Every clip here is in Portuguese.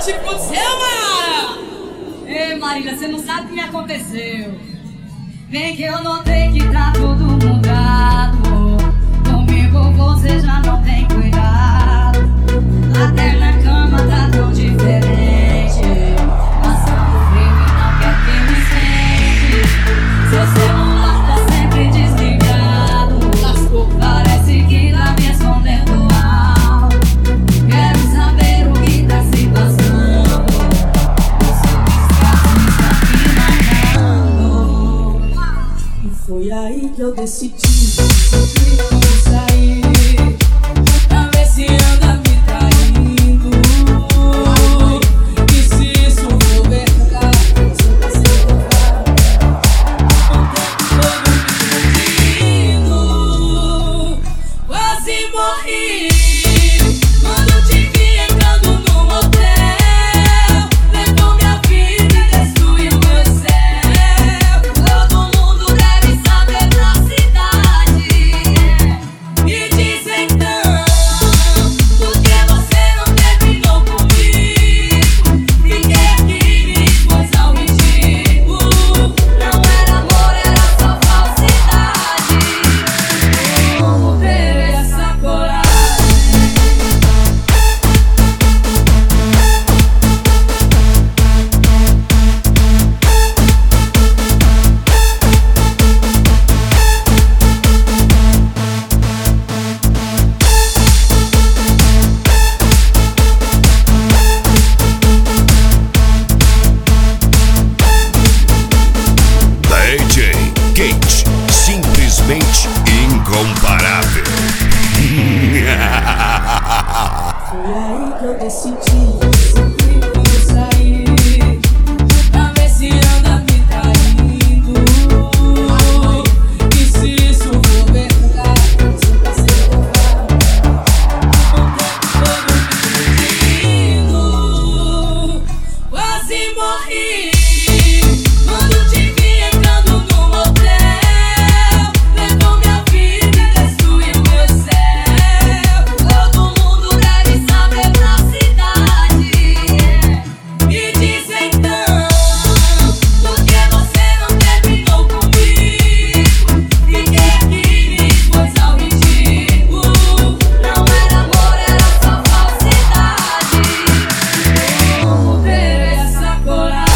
te aconteceu, Mara? Ei, Marília, você não sabe o que me aconteceu. Vem que eu notei que tá tudo mudado. Comigo você já não tem cuidado. Até na cama tá tão diferente. Passando frio e não quer que me sente. Seu celular tá sempre desligado. Lascou. Parece que tá me escondendo algo. Quero saber o que tá se passando. O seu descaso está me matando. E foi aí que eu decidi sair pra ver se anda me traindo. E se isso for verdade, você tá sendo errado. O tempo todo me iludindo. Quase morri quando te vi entrando no motel. Levou minha vida e destruiu meu céu. Todo mundo deve saber da cidade. Me diz então, por que você não terminou comigo? Fiquei aqui me expôs ao ridículo. Não era amor, era só falsidade. Como ter essa coragem? DJ Kate, simplesmente incomparável. Foi aí que eu decidi sair pra ver se anda me traindo. E se isso for verdade, você tá sendo errado. O tempo todo me iludindo. Quase morri quando te vi entrando no motel. Levou minha vida e destruiu meu céu. Todo mundo deve saber da cidade. Me diz então, por que você não terminou comigo? Fiquei aqui me expôs ao ridículo. Não era amor, era só falsidade. Como ter essa coragem?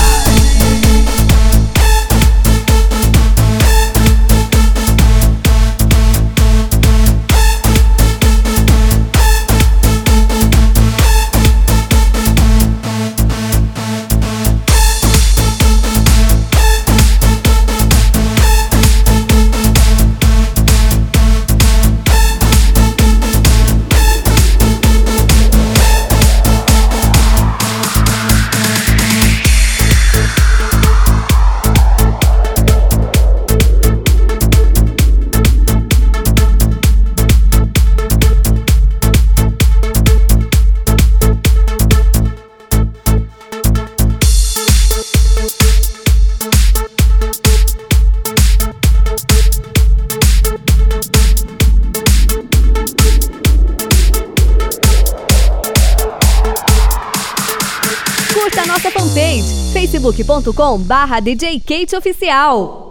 Curta a nossa fanpage facebook.com/DJ Kate Oficial.